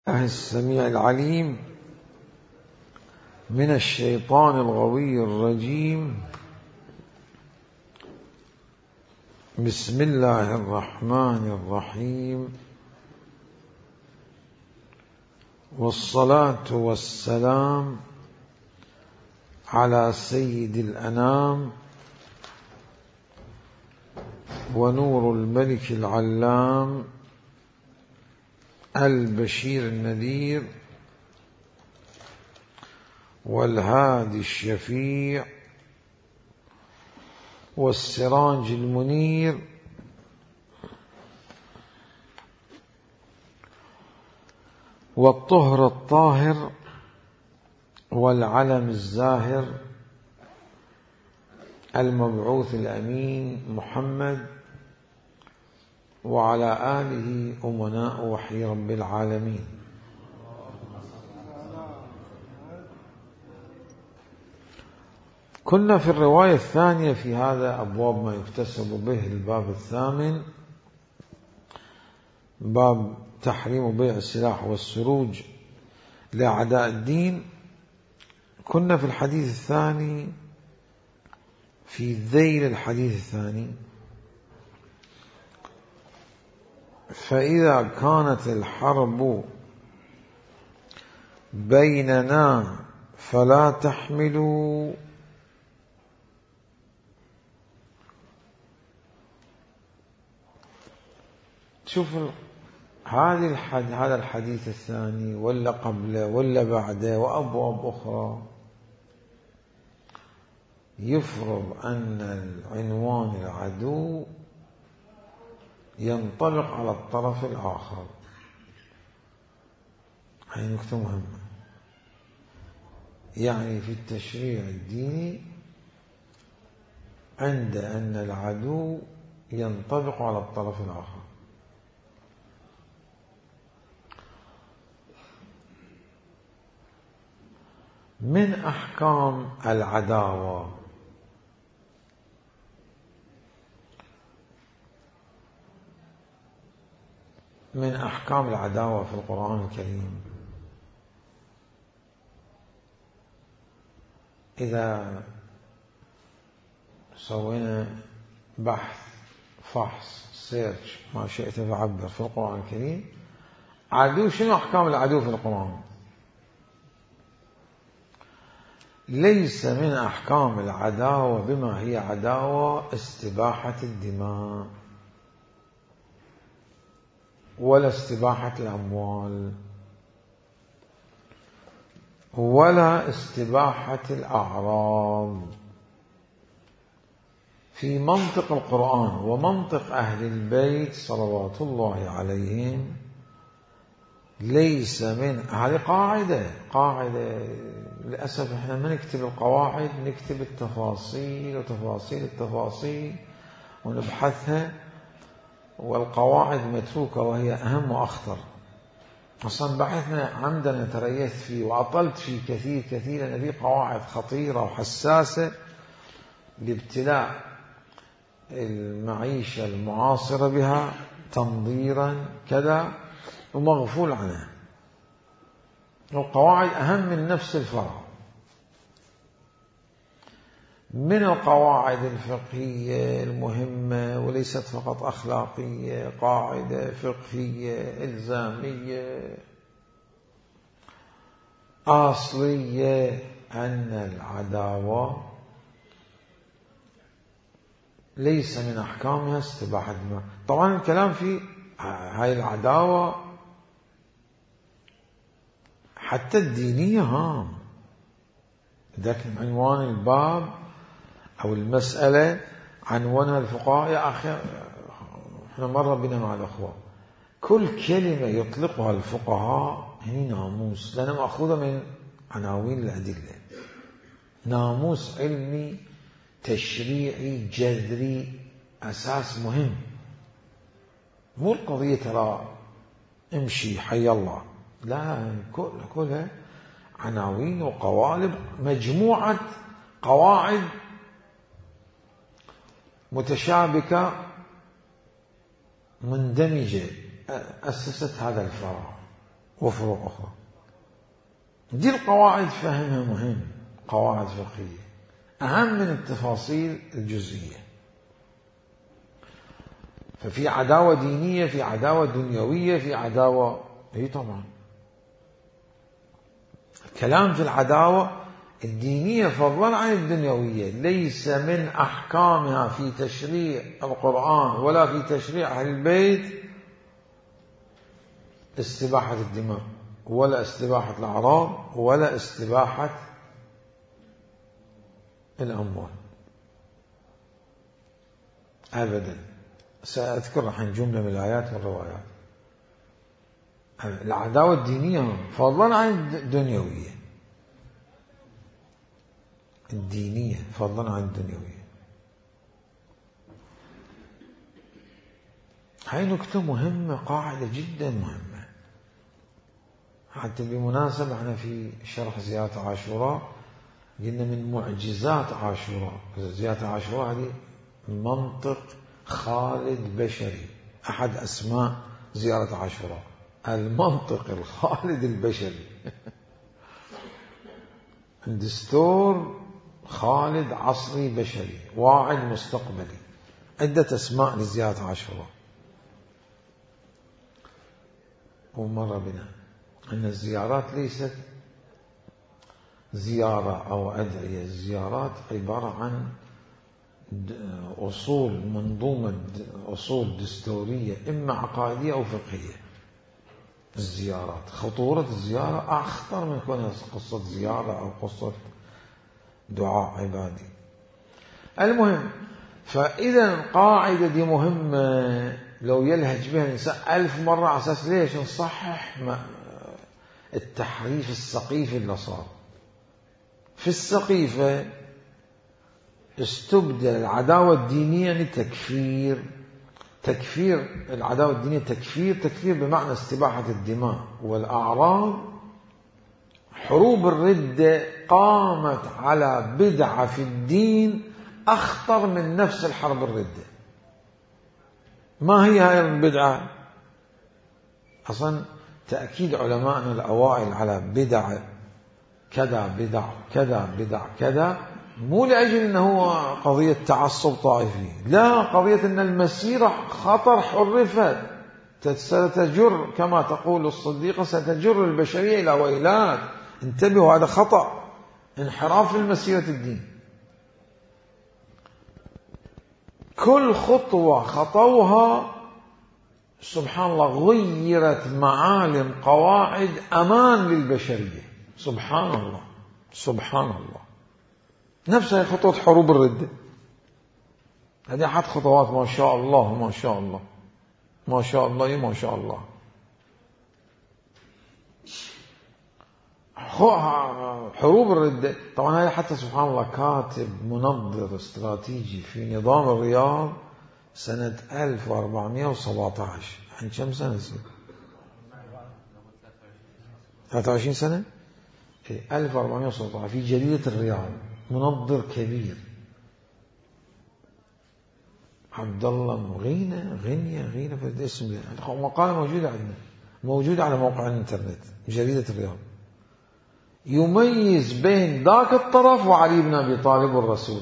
السميع العليم من الشيطان الغوي الرجيم. بسم الله الرحمن الرحيم، والصلاة والسلام على سيد الأنام ونور الملك العلام البشير النذير والهادي الشفيع والسراج المنير والطهر الطاهر والعلم الزاهر المبعوث الأمين محمد وعلى آله أمناء وحي رب العالمين. كنا في الرواية الثانية في هذا أبواب ما يكتسب به، الباب الثامن، باب تحريم بيع السلاح والسروج لأعداء الدين. كنا في الحديث الثاني في ذيل الحديث الثاني: فإذا كانت الحرب بيننا فلا تحملوا شوف هذا الحديث الثاني ولا قبله ولا بعده وأبواب أخرى يفرض أن العنوان العدو ينطبق على الطرف الآخر. هذه نكتة مهمة. يعني في التشريع الديني عند أن العدو ينطبق على الطرف الآخر. من أحكام العداوة في القرآن الكريم، إذا سوينا بحث فحص سيرش ما شئت فعبر في القرآن الكريم، عدو، شنو أحكام العدو في القرآن؟ ليس من أحكام العداوة بما هي عداوة استباحة الدماء ولا استباحة الأموال ولا استباحة الأعراض. في منطق القرآن ومنطق أهل البيت صلوات الله عليهم ليس من هذه قاعدة. للأسف احنا ما نكتب القواعد، نكتب التفاصيل وتفاصيل التفاصيل ونبحثها، والقواعد متروكة وهي أهم وأخطر. أصلا بحثنا عمدا تريثت فيه وأطلت فيه كثير لأن فيه قواعد خطيرة وحساسة لابتلاء المعيشة المعاصرة بها تنظيرا كذا ومغفول عنها. القواعد أهم من نفس الفرع. من القواعد الفقهية المهمة وليست فقط أخلاقية، قاعدة فقهية إلزامية أصلية، أن العداوة ليس من أحكامها استباحة الدماء. طبعا الكلام في هاي العداوة حتى الدينية هام، لكن عنوان الباب أو المسألة عنوانها الفقهاء. يا أخي احنا مرة بنا مع الأخوة كل كلمة يطلقها الفقهاء هي ناموس، لأنها مأخوذة من عناوين الأدلة، ناموس علمي تشريعي جذري أساس مهم. مو القضية ترى امشي حي الله، لا، كلها عناوين وقوالب، مجموعة قواعد متشابكة مندمجة أسست هذا الفرع. وفروع أخرى. دي القواعد فهمها مهم، قواعد فقهية أهم من التفاصيل الجزئية. ففي عداوة دينية، في عداوة دنيوية، في عداوة طبعا الكلام في العداوة الدينية فضلا عن الدنيوية ليس من أحكامها في تشريع القرآن ولا في تشريع أهل البيت استباحة الدماء ولا استباحة الأعراض ولا استباحة الأموال أبدا. سأذكر الحين جملة من الآيات والروايات. العداوة الدينية فضلا عن الدنيوية، الدينية فضلا عن الدنيوية. هاي نكتة مهمة، قاعدة جدا مهمة. حتى بالمناسبة احنا في شرح زيارة عاشوراء قلنا من معجزات عاشوراء، زيارة عاشوراء هذه منطق خالد بشري، أحد أسماء زيارة عاشوراء المنطق الخالد البشري. دستور خالد عصري بشري واعد مستقبلي، عدة أسماء لزيارة عاشوراء. ومر بنا أن الزيارات ليست زيارة أو أدعية، الزيارات عبارة عن أصول، منظومة أصول دستورية إما عقائدية أو فقهية. الزيارات خطورة الزيارة أخطر من كونها قصة زيارة أو قصة دعاء عبادي. المهم، فإذا القاعدة دي مهمة لو يلهج بها الإنسان 1000 مرة على أساس ليش نصحح التحريف السقيف اللي صار في السقيفة. استبدل العداوة الدينية لتكفير، تكفير العداوة الدينية تكفير بمعنى استباحة الدماء والأعراض. حروب الردة قامت على بدعة في الدين أخطر من نفس الحرب الردة. ما هي هاي البدعة؟ أصلا تأكيد علماءنا الأوائل على بدع كذا بدع كذا بدع كذا مو لأجل أنه قضية تعصب طائفي، لا، قضية أن المسيرة خطر حرفت ستجر كما تقول الصديقة ستجر البشرية إلى ويلات. انتبهوا، هذا خطأ، انحراف في مسيرة الدين. كل خطوة خطوها سبحان الله غيرت معالم قواعد أمان للبشرية. سبحان الله سبحان الله. نفسها خطوة حروب الردة، هذه أحد خطوات ما شاء الله ما شاء الله ما شاء الله ما شاء الله. حروب الردة طبعا هذا حتى سبحان الله كاتب منظر استراتيجي في نظام الرياض سنة 1417. عن كم سنة؟ 23 سنة. 1417 في جريدة الرياض، منظر كبير عبد الله غينة في الاسم. مقالة موجودة عندنا، موجودة على موقع الانترنت، جريدة الرياض، يميز بين ذاك الطرف وعلي بن أبي طالب والرسول.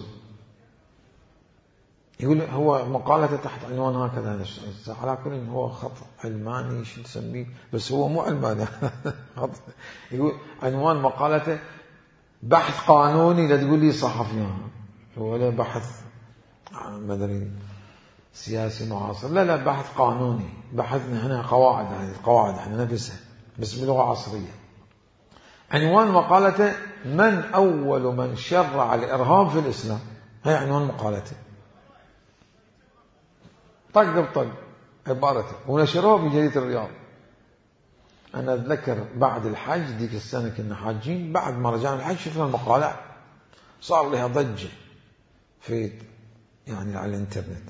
يقول هو مقالته تحت عنوان هكذا، على كل هو خط علماني شو تسميه، بس هو مو علماني. يقول عنوان مقالته بحث قانوني، لا تقول لي صحفي ولا بحث مدني سياسي معاصر، لا بحث قانوني، بحثنا هنا قواعد، هذه القواعد احنا نفسها بس بلغة عصرية. عنوان مقالته من أول من شرع الإرهاب في الإسلام، هي عنوان مقالته، طق بطق عبارته، ونشروها في جريدة الرياض. أنا أتذكر بعد الحج ديك السنة كنا حاجين، بعد ما رجعنا الحج شفنا المقالة صار لها ضجة في يعني على الانترنت.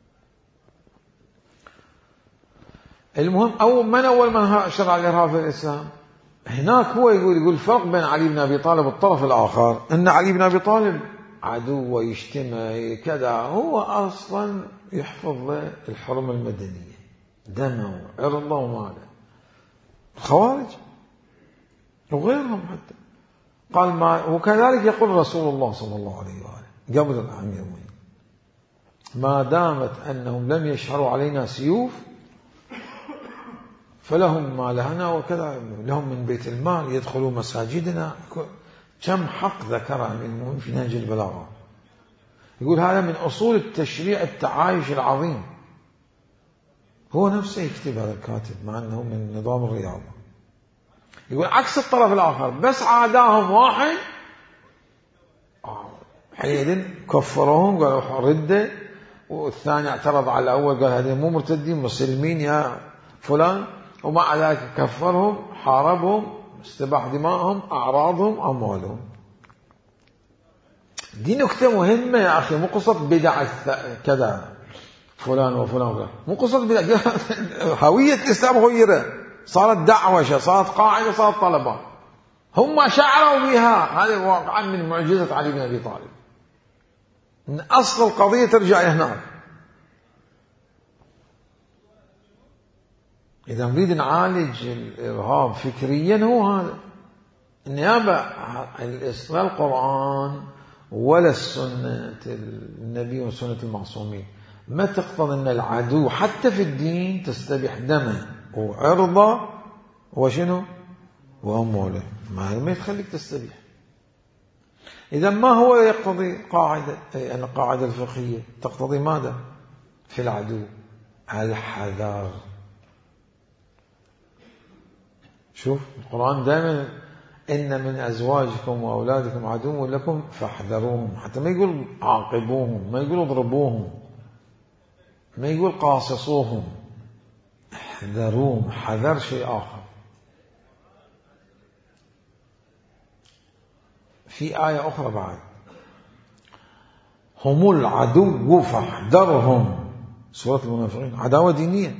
المهم من أول من شرع الإرهاب في الإسلام؟ هناك هو يقول الفرق بين علي بن أبي طالب والطرف الآخر أن علي بن أبي طالب عدو ويجتمع كذا، هو أصلا يحفظ له الحرمة المدنية، دمه وعرضه وماله. الخوارج وغيرهم حتى. قال ما وكذلك يقول رسول الله صلى الله عليه وآله قبل الأمير المؤمنين ما دامت أنهم لم يشهروا علينا سيوف فلهم ما لهنا وكذا، لهم من بيت المال يدخلوا مساجدنا. كم حق ذكر أمير المؤمنين في نهج البلاغة. يقول هذا من أصول التشريع التعايش العظيم. هو نفسه يكتب هذا الكاتب مع أنه من نظام الرياضة. يقول عكس الطرف الآخر بس عاداهم واحد حينئذ كفروهم قالوا ردة، والثاني اعترض على الأول قال هذين مو مرتدين مسلمين يا فلان، ومع ذلك كفرهم حاربهم استباح دمائهم أعراضهم أموالهم. دي نكتة مهمة يا أخي، مو قصة بدع كذا فلان وفلان، مو قصة بدع. هوية الإسلام غيرت، صارت دعوشة، صارت قاعدة، صارت طلبات. هم شعروا بها. هذا واقعا من معجزة علي بن أبي طالب. من أصل القضية ترجع هناك. إذا نريد نعالج الإرهاب فكريا هو هذا النيابة. لا القرآن ولا السنة النبي وسنة المعصومين ما تقتضي أن العدو حتى في الدين تستبيح دمه وعرضه وشنو وأمواله. ما يخليك تستبيح. إذا ما هو يقتضي قاعدة، أن القاعدة الفقهية تقتضي ماذا في العدو؟ الحذر. شوف القرآن دائما إن من أزواجكم وأولادكم عدو لكم فاحذروهم. حتى ما يقول عاقبوهم، ما يقول اضربوهم، ما يقول قاصصوهم، احذروهم. حذر شيء آخر. في آية أخرى بعد هم العدو فاحذرهم، سورة المنافقين، عداوة دينية.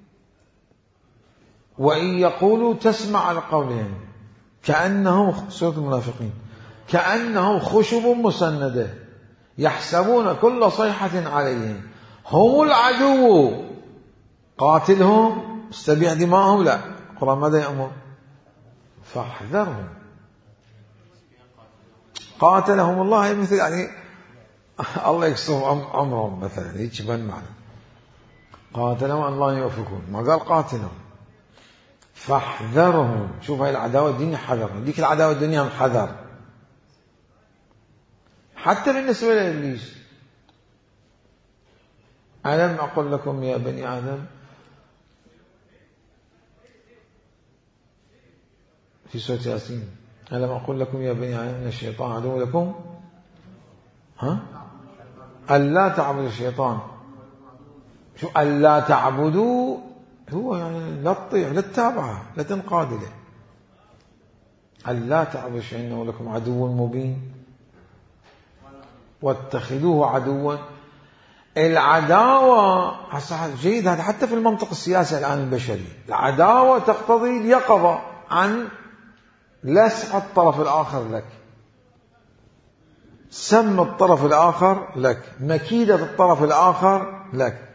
وإن يقولوا تسمع لقولهم كأنهم، سورة المنافقين، كأنهم خشب مسندة يحسبون كل صيحة عليهم. هم العدو قاتلهم استبيع دماءهم. لا، القرآن ماذا يأمر؟ فاحذرهم. قاتلهم الله مثل يعني الله يكسر عمرهم مثلا، هيك بن معنى قاتلهم أن الله يوفقون، ما قال قاتلهم. فاحذرهم. شوف هاي العداوة الدنيا حذر، ديك العداوة الدنيا حذر. حتى بالنسبة لإبليس، ألم أقل لكم يا بني آدم في سورة ياسين، ألم أقل لكم يا بني آدم إن الشيطان عدو لكم ألا تعبدوا الشيطان. شو ألا تعبدوا؟ هو يعني لا تطيع، لا تتابعه، لا تنقاد له. ألا تعبدوا الشيطان إنه لكم عدو مبين واتخذوه عدوا. العداوة جيد هذا حتى في المنطق السياسي الآن البشري. العداوة تقتضي اليقظة عن لسع الطرف الآخر لك، سم الطرف الآخر لك، مكيدة الطرف الآخر لك.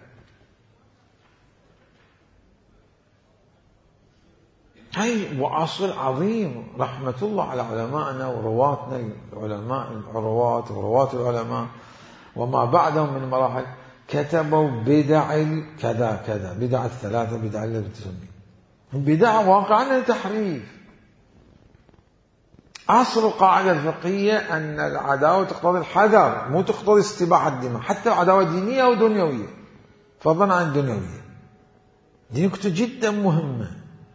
هاي وأصل عظيم. رحمة الله على علمائنا ورواتنا العلماء ورواة العلماء وما بعدهم من مراحل، كتبوا بدع كذا كذا، بدع الثلاثة، بدع اللي بتسميه بدع واقعا تحريف. أصل القاعدة الفقهية أن العداوة تقتضي الحذر، مو تقتضي استباحة الدماء، حتى عداوة دينية أو دنيوية، فضلا عن الدنيوية. دي نكتة جدا مهمة.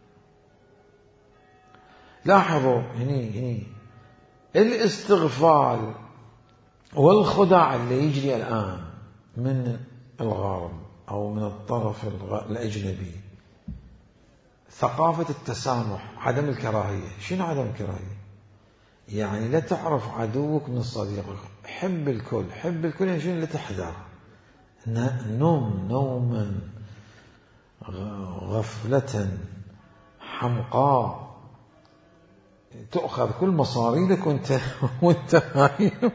لاحظوا هني الاستغفال والخداع اللي يجري الآن من الغرب أو من الطرف الأجنبي، ثقافة التسامح، عدم الكراهية. شنو عدم الكراهية؟ يعني لا تعرف عدوك من صديقك، حب الكل. حب الكل يعني شنو؟ لا تحذر. نوما غفلة حمقاء، تأخذ كل مصاريدك وانت نايم.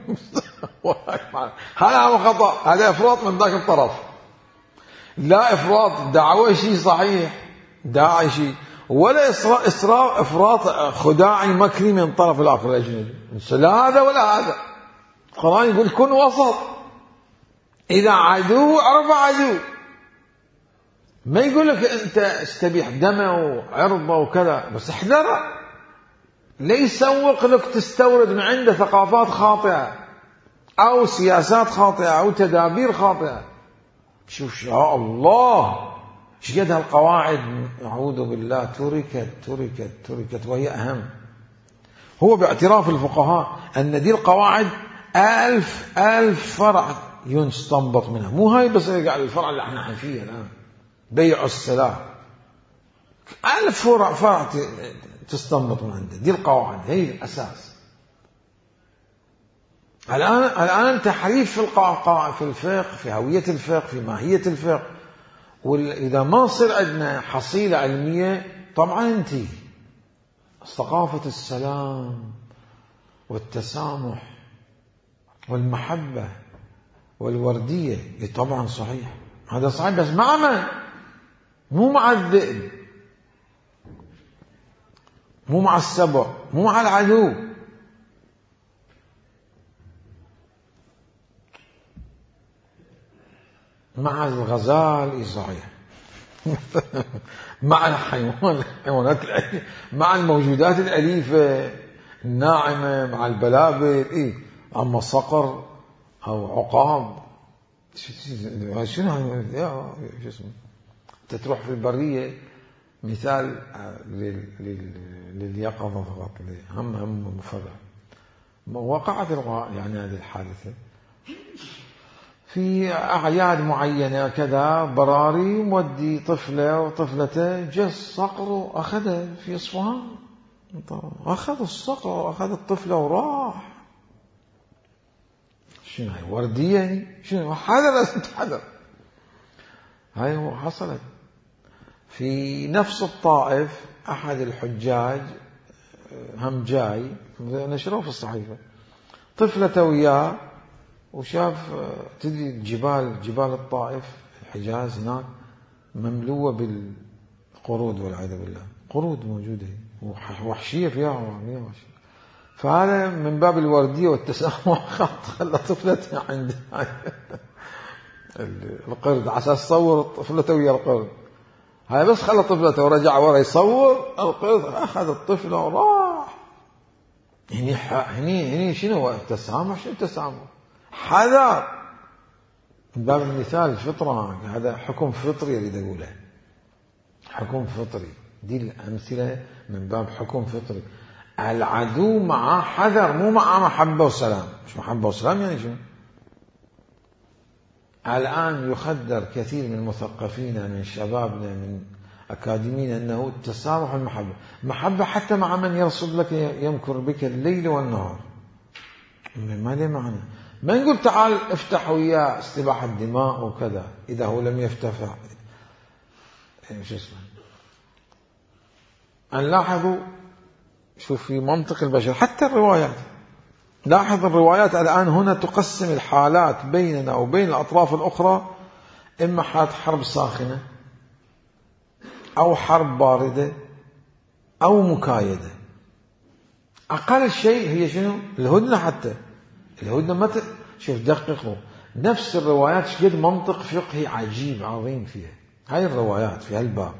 هذا خطأ، هذا إفراط من ذاك الطرف. لا إفراط، دعوة شيء صحيح، داعي شيء، ولا إفراط خداعي مكري من طرف الآخر الأجنبي، لا هذا ولا هذا. القرآن يقول كن وسط، إذا عدو عرف عدو، ما يقول لك أنت استبيح دمه وعرضه وكذا، بس احذره، لا يسوق لك تستورد من عنده ثقافات خاطئة أو سياسات خاطئة أو تدابير خاطئة. شوف يا الله شقد هالقواعد أعوذ بالله تركت وهي أهم. هو باعتراف الفقهاء أن دي القواعد 1000 فرع يستنبط منها، مو هاي بس الفرع اللي احنا فيه الآن بيع السلاح، 1000 فرع تستنبط من عنده. دي القواعد هي الأساس. الآن تحريف في القواعد، في الفقه، في هوية الفقه، في ماهية الفقه، وإذا ما صار عندنا حصيلة علمية طبعا انتهي. ثقافة السلام والتسامح والمحبة والوردية طبعا صحيح، هذا صحيح، بس مع من؟ مو مع الذئب، مو مع السبع، مو مع العدو. مع الغزال صحيح مع الحيوانات الأليفة، مع الموجودات الأليفة الناعمة، مع البلابل أما صقر أو عقاب شنو شو اسمه؟ تروح في البرية مثال لليقظة فقط، هم مفرع. وقعت يعني هذه الحادثة في أعياد معينة كذا، براري مودي طفلة وطفلته، جاء الصقر وأخذها في إصفهان، أخذ الصقر وأخذ الطفلة وراح. شنو هاي وردية يعني؟ شنو حذر هاي هو حصلت في نفس الطائف. أحد الحجاج هم جاي نشروه في الصحيفة، طفلته وياه، وشاف تدري جبال الطائف الحجاز هناك مملوءة بالقرود والعياذ بالله، قرود موجودة وحشية فيها، فهذا من باب الوردية والتسامح خلى طفلته عند القرد عشان يصور طفلته ويا القرد. هاي بس خلى طفلته ورجع ورا يصور القرد، أخذ الطفلة وراح. هني شنو التسامح؟ شنو التسامح؟ حذر من باب المثال الفطرة، هذا حكم فطري يريد أقوله، حكم فطري. دي الأمثلة من باب حكم فطري. العدو مع حذر، مو مع محبة وسلام. مش محبة وسلام يعني شو؟ الآن يخدر كثير من المثقفين، من شبابنا، من أكاديميين، أنه التسامح والمحبة، محبة حتى مع من يرصد لك يمكر بك الليل والنهار، ما له معنى. ما نقول تعال افتح وياه استباحة الدماء وكذا إذا هو لم يفتح. شو اسمه؟ نلاحظوا شوف في منطق البشر حتى الروايات، لاحظ الروايات الآن هنا تقسم الحالات بيننا وبين الأطراف الأخرى، إما حالة حرب ساخنة أو حرب باردة أو مكايدة. أقل شيء هي شنو؟ الهدنة. حتى الهدنة ما شوف دققوا نفس الروايات شقد منطق فقهي عجيب عظيم فيها. هاي الروايات في هالباب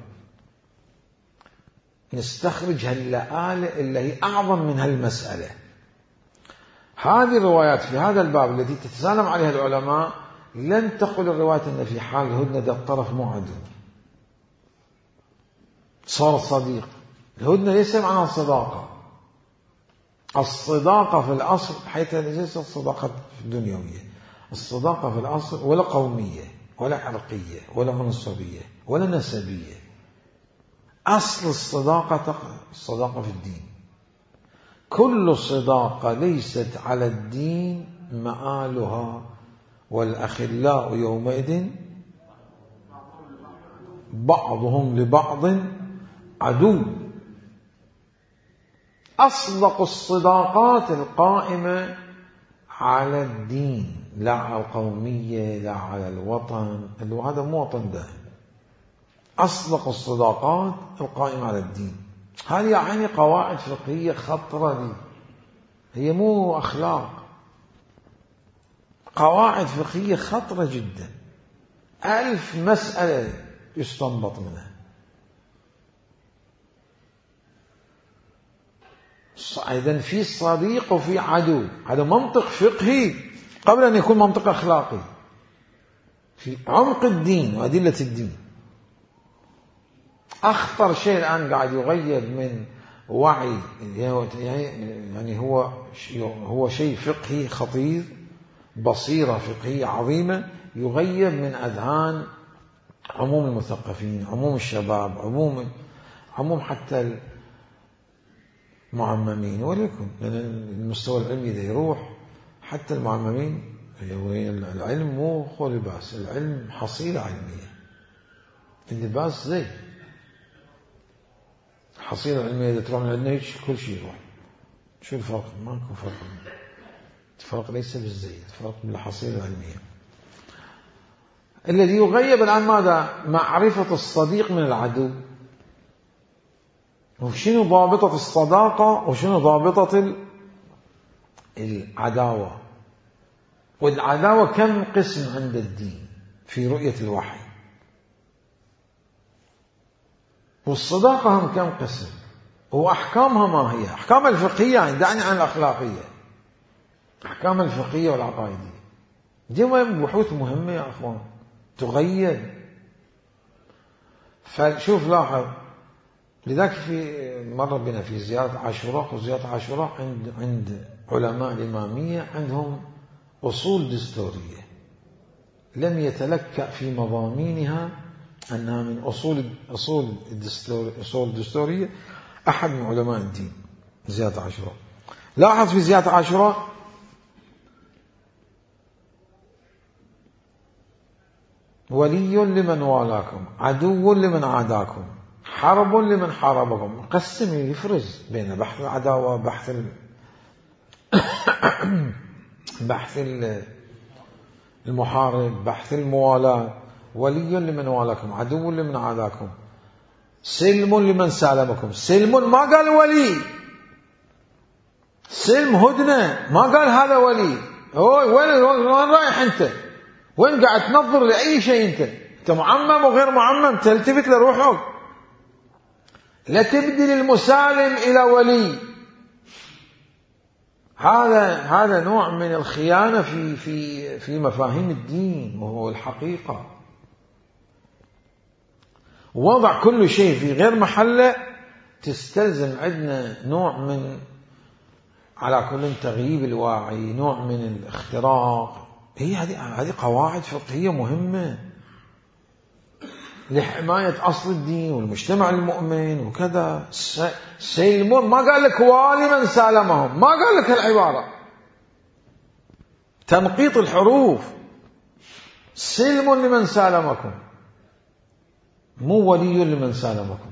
نستخرج هاللآلئ اللي هي أعظم من هالمسألة. هذه الروايات في هذا الباب التي تتسالم عليها العلماء لن تقل الرواية أن في حال الهدنة ده الطرف مو عدو، صار صديق. الهدنة ليس معناها صداقة. الصداقة في الأصل حيث ليست الصداقة الدنيوية، الصداقة في الأصل ولا قومية ولا عرقية ولا منصبية ولا نسبية. أصل الصداقة في الدين. كل صداقة ليست على الدين مآلها، والأخلاء يومئذ بعضهم لبعض عدو. أصدق الصداقات القائمة على الدين، لا على القومية، لا على الوطن. هذا مو وطن ده، أصدق الصداقات القائمة على الدين. هذه يعني قواعد فقهية خطرة دي، هي مو أخلاق، قواعد فقهية خطرة جدا، 1000 مسألة يستنبط منها. إذن في صديق وفي عدو، هذا منطق فقهي قبل أن يكون منطق أخلاقي في عمق الدين وأدلة الدين. أخطر شيء الآن قاعد يغيب من وعي، يعني هو شيء فقهي خطير، بصيرة فقهية عظيمة يغيب من أذهان عموم المثقفين، عموم الشباب، عموم حتى المعممين. ولكن لأن المستوى العلمي إذا يروح حتى المعممين، العلم مو خو لباس، العلم حصيلة علمية، اللباس زي حصيلة علمية. إذا تروح من عندنا كل شيء يروح. شو الفرق؟ ماكو فرق. الفرق ليس بالزي، الفرق بالحصيلة العلمية. الذي يغيب الآن ماذا؟ معرفة الصديق من العدو، وشنو ضابطة الصداقة وشنو ضابطة العداوة. والعداوة كم قسم عند الدين في رؤية الوحي، والصداقة هم كم قسم، وأحكامها ما هي، أحكام الفقهية يعني دعني عن الأخلاقية، أحكام الفقهية والعقائدية دي بحوث مهمة يا أخوان تغير. فشوف لاحظ، لذلك في مرة بنا في زيارة عاشوراء، وزيارة عاشوراء عند علماء الإمامية عندهم أصول دستورية لم يتلكأ في مضامينها أنها من أصول الدستورية أحد من علماء الدين. زيارة عاشوراء، لاحظ في زيارة عاشوراء ولي لمن والاكم، عدو لمن عاداكم، حرب لمن حاربكم. قسم يفرز بين بحث العداوة، بحث المحارب، بحث الموالاة. ولي لمن والاكم، عدو لمن عاداكم، سلم لمن سالمكم. سلم ما قال ولي، سلم هدنة، ما قال هذا ولي. وين رايح انت؟ وين قاعد تنظر لأي شيء؟ انت معمم وغير معمم، تلتفت لروحك، لا تبدل المسالم إلى ولي. هذا نوع من الخيانة في مفاهيم الدين، وهو الحقيقة. وضع كل شيء في غير محله تستلزم عندنا نوع من، على كل تغييب الواعي، نوع من الاختراق. هذه قواعد فقهية مهمة لحماية أصل الدين والمجتمع المؤمن وكذا. سلمون ما قال لك والي من سالمهم، ما قال لك العبارة، تنقيط الحروف. سلم لمن سالمكم، مو ولي لمن سالمكم.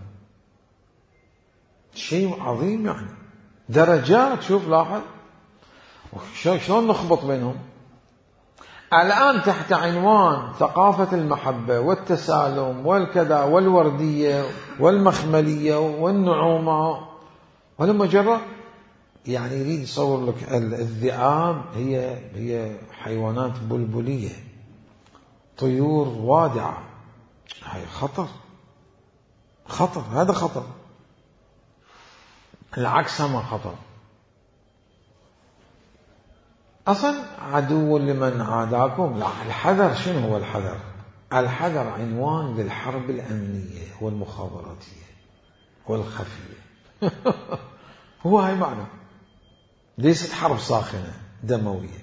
شيء عظيم يعني، درجات. شوف لاحظ شلون نخبط بينهم الآن تحت عنوان ثقافة المحبة والتسالم والكذا والوردية والمخملية والنعومة. ولما جرى يعني يريد يصور لك الذئاب هي حيوانات بلبلية، طيور وادعة. هاي خطر، هذا خطر. العكس هم خطر. أصلا عدو لمن عاداكم، لا، الحذر. شنو هو الحذر؟ الحذر عنوان للحرب الأمنية والمخابراتية والخفية. هو هاي معنى، ليست حرب ساخنة دموية.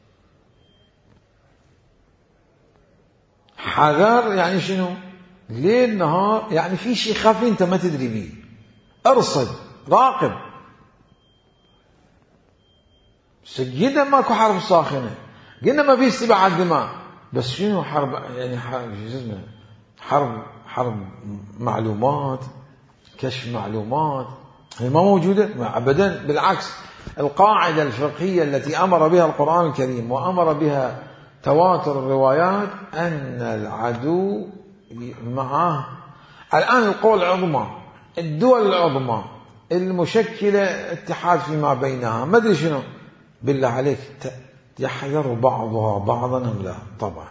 حذر يعني شنو؟ ليل نهار، يعني في شيء خفي انت ما تدري بيه، ارصد، راقب. قلنا ماكو حرب ساخنة، قلنا ما في استباحة دماء، بس شنو حرب؟ يعني حرب معلومات، كشف معلومات، هي ما موجودة أبدا. بالعكس، القاعدة الفقهية التي أمر بها القرآن الكريم وأمر بها تواتر الروايات أن العدو معه الآن القوى العظمى، الدول العظمى المشكلة اتحاد فيما بينها، ما أدري شنو، بالله عليك يحذر بعضها بعضا أم لا؟ طبعا.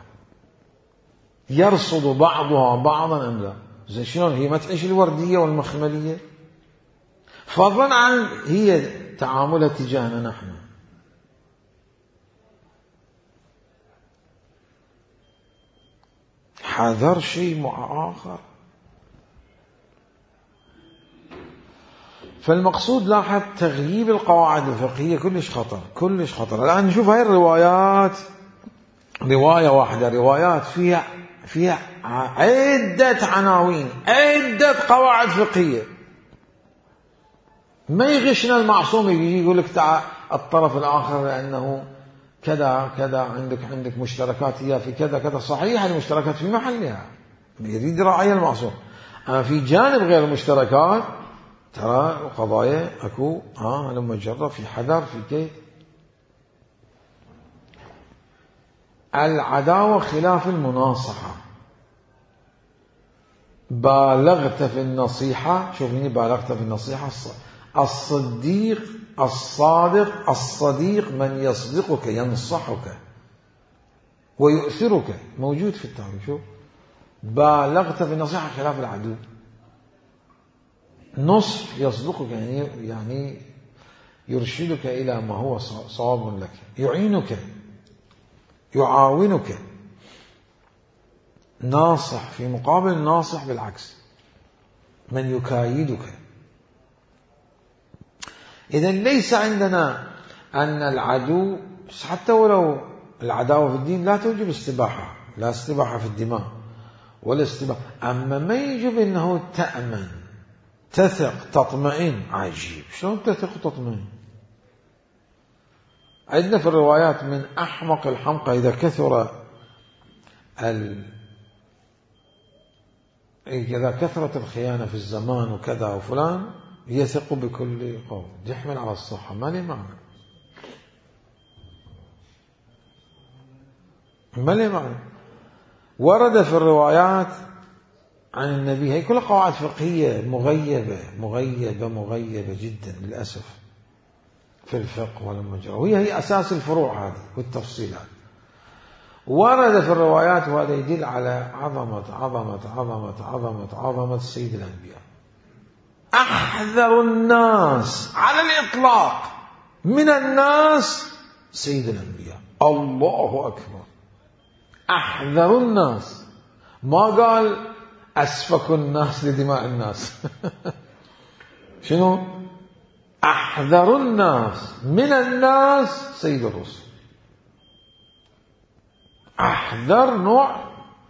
يرصد بعضها بعضا أم لا؟ زي شلون هي ما تعيش الوردية والمخملية؟ فضلا عن هي تعاملها تجاهنا نحن. حذر شيء مع آخر. فالمقصود لاحظ تغييب القواعد الفقهية كلش خطر، كلش خطر. الآن نشوف هاي الروايات، رواية واحدة، روايات فيها عدة عناوين، عدة قواعد فقهية. ما يغشنا المعصوم يجي يقول لك تعال الطرف الآخر لأنه كذا كذا، عندك مشتركات هي في كذا كذا، صحيح المشتركات في محلها، يريد يراعي المعصوم. أما في جانب غير المشتركات ترى القضايا أكو لما جرب في حذر في كيف. العداوة خلاف المناصحة. بالغت في النصيحة، شوفيني بالغت في النصيحة. الصديق الصادق الصديق من يصدقك ينصحك ويؤثرك، موجود في التعريف. شوف، بالغت في النصيحة خلاف العدو. نصح يصدقك يعني يرشدك إلى ما هو صواب لك، يعينك يعاونك. ناصح في مقابل ناصح بالعكس، من يكايدك. إذن ليس عندنا أن العدو، حتى ولو العداوة في الدين لا توجب استباحة، لا استباحة في الدماء ولا استباحة. أما ما يجب أنه تأمن، تثق، تطمئن. عجيب، شلون تثق وتطمئن؟ عندنا في الروايات من أحمق الحمقى إذا كثرت الخيانة في الزمان وكذا وفلان يثق بكل قول، يحمل على الصحة، ما لي معنى، ما لي معنى. ورد في الروايات عن النبي، هي كلها قواعد فقهية مغيبة جدا للأسف في الفقه والمجرى، وهي أساس الفروع هذه والتفصيلات. ورد في الروايات، وهذا يدل على عظمة سيد الأنبياء. أحذر الناس على الإطلاق من الناس سيد الأنبياء. الله أكبر. أحذر الناس، ما قال أسفك الناس لدماء الناس. شنو؟ أحذر الناس من الناس سيد الرسل. أحذر نوع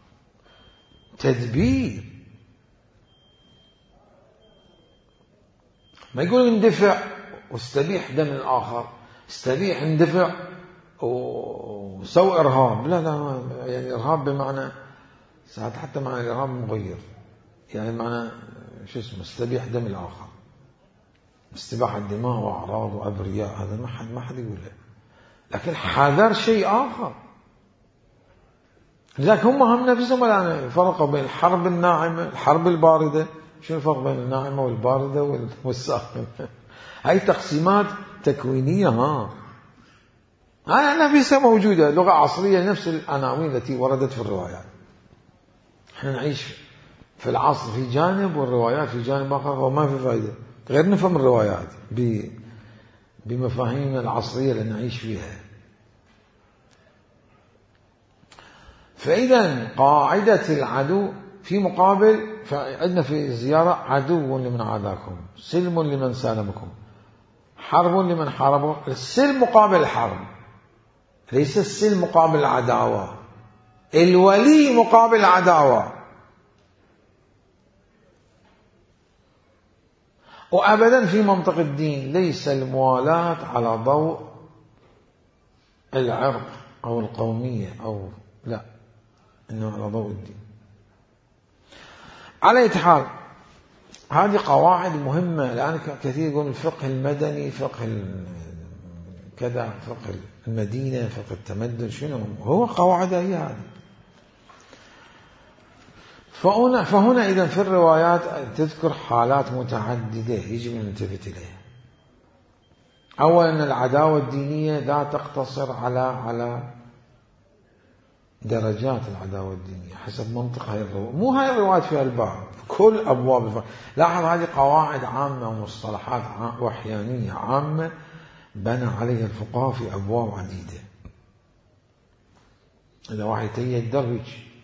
تدبير. ما يقول اندفع واستبيح دم الآخر، استبيح اندفع وسوء إرهاب. لا يعني إرهاب بمعنى ساعات حتى معنى الإرهاب مغير، يعني معنى استبيح دم الآخر، استباحة الدماء وأعراض وأبرياء، هذا ما حد يقوله. لكن حذر شيء آخر. لذلك هم نفسهم الآن فرقوا بين الحرب الناعمة الحرب الباردة. شو الفرق بين الناعمة والباردة والساخنة؟ هاي تقسيمات تكوينية. نفسها موجودة، لغة عصرية، نفس العناوين التي وردت في الروايات. احنا نعيش في العصر في جانب والروايات في جانب آخر، وما في فائدة غير نفهم الروايات بمفاهيم العصرية اللي نعيش فيها. فإذا قاعدة العدو في مقابل، عندنا في الزيارة عدو لمن عاداكم، سلم لمن سالمكم، حرب لمن حاربه. السلم مقابل الحرب، ليس السلم مقابل العداوة. الولي مقابل العداوة. وأبدا في منطق الدين ليس الموالاة على ضوء العرق أو القومية أو لا، إنه على ضوء الدين. على أي حال، هذه قواعد مهمة. الآن كثير يقول الفقه المدني، فقه كذا، فقه المدينة، فقه التمدن. شنو هو قواعد هي هذه؟ فهنا إذا في الروايات تذكر حالات متعددة يجب أن نلتفت إليها. أولا العداوة الدينية لا تقتصر على درجات العداوة الدينية حسب منطق هاي الرواية، مو هاي الروايات فيها الباب، كل أبواب الفقه. لاحظ هذه قواعد عامة ومصطلحات وحيانية عامة بنى عليها الفقهاء في أبواب عديدة. إذا واحد يتدرج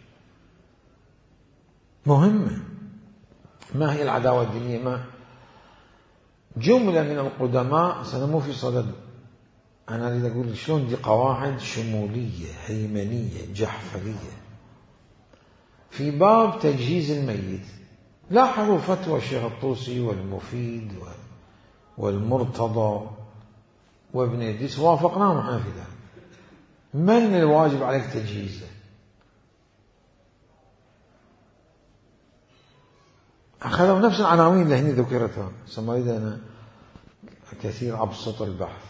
مهمة. ما هي العداوة الدينية؟ ما جملة من القدماء سنمو في صدد. أنا أريد أقول شلون دي قواعد شمولية هيمنية جحفرية في باب تجهيز الميت. لاحظوا فتوى الشيخ الطوسي والمفيد والمرتضى وابن إدريس وافقنا معه في ذلك. من الواجب عليك تجهيزه؟ أخذوا نفس العناوين اللي هني ذكرتها، ثم أريد أنا كثير أبسط البحث.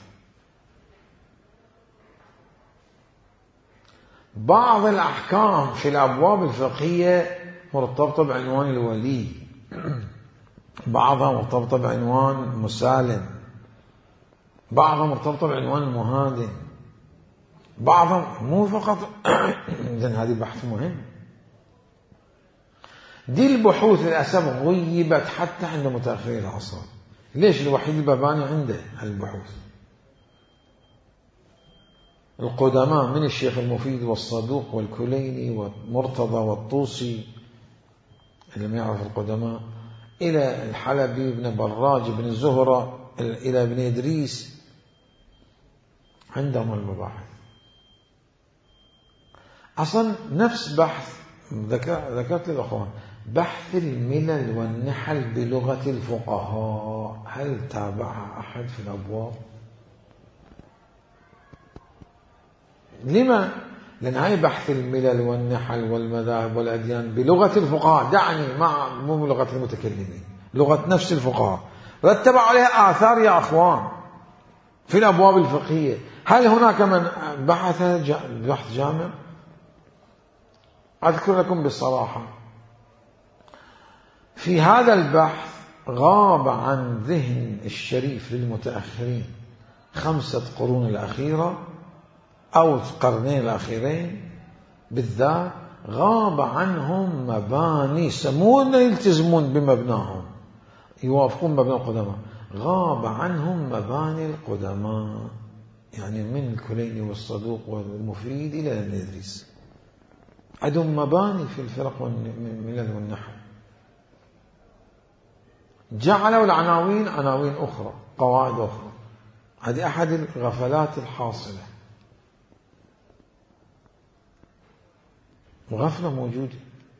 بعض الأحكام في الأبواب الفقهية مرتبطة بعنوان الولي، بعضها مرتبطة بعنوان مسالم، بعضها مرتبطة بعنوان المهادن، بعضها مو فقط. إذن هذه بحث مهم. دي البحوث للأسف غيبت حتى عند متأخري العصر. ليش؟ الوحيد الباباني عنده البحوث. القدماء من الشيخ المفيد والصدوق والكليني والمرتضى والطوسي اللي ما يعرف القدماء، إلى الحلبي بن براج بن زهرة إلى ابن إدريس، عندهم المباحث. أصلا نفس بحث ذكرت للأخوان بحث الملل والنحل بلغة الفقهاء، هل تابعها أحد في الأبواب؟ لما؟ لأن هاي بحث الملل والنحل والمذاهب والأديان بلغة الفقهاء، دعني مو بلغة المتكلمين، لغة نفس الفقهاء، رتب عليها آثار يا أخوان في الأبواب الفقهية. هل هناك من بحث بحث جامع؟ أذكر لكم بالصراحة في هذا البحث غاب عن ذهن الشريف للمتأخرين 5 قرون الأخيرة أو القرنين الأخيرين بالذات، غاب عنهم مباني سمون يلتزمون بمبناهم يوافقون مبنى القدماء، غاب عنهم مباني القدماء، يعني من الكليني والصدوق والمفيد إلى ابن إدريس عندهم مباني في الفرق والملل والنحو. جعلوا العناوين عناوين أخرى، قواعد أخرى. هذه أحد الغفلات الحاصلة، غفلة موجودة.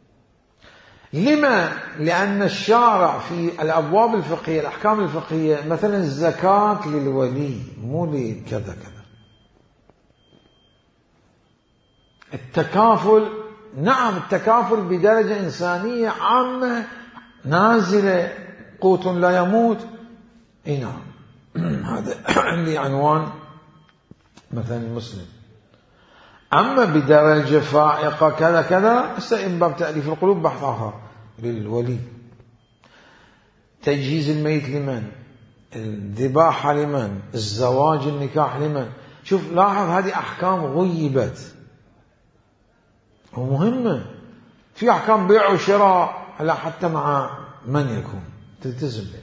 لما؟ لأن الشارع في الأبواب الفقهية الأحكام الفقهية مثلا الزكاة للولي مو لكذا كذا. التكافل، نعم التكافل بدرجة إنسانية عامة نازلة، قوت لا يموت، اي نعم. هذا عندي عنوان مثلا المسلم. أما بدرجة فائقة كذا كذا من باب تأليف القلوب بحث آخر للولي. تجهيز الميت لمن؟ الذباحة لمن؟ الزواج النكاح لمن؟ شوف لاحظ هذه أحكام غيبت ومهمة. في أحكام بيع وشراء لا حتى مع من يكون تلتزم به،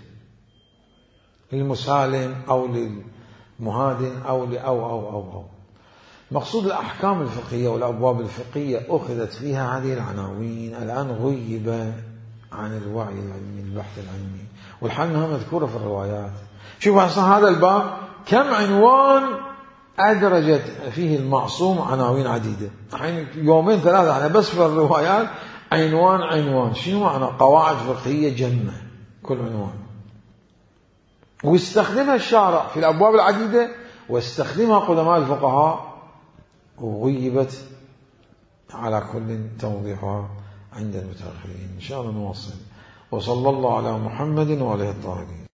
للمسالم أو للمهادن أو أو مقصود الأحكام الفقهية والأبواب الفقهية أخذت فيها هذه العناوين، الآن غيب عن الوعي العلمي البحث العلمي، والحال أنها مذكورة في الروايات. شوف أصلا هذا الباب كم عنوان أدرجت فيه المعصوم عناوين عديدة، الحين 2 3 أنا بس في الروايات عنوان شنو معنى؟ قواعد فقهية جمة كل عنوان، واستخدمها الشارع في الأبواب العديدة واستخدمها قدماء الفقهاء، وغيبت على كل توضيحها عند المتأخرين. إن شاء الله نواصل. وصلى الله على محمد وعليه الطاهرين.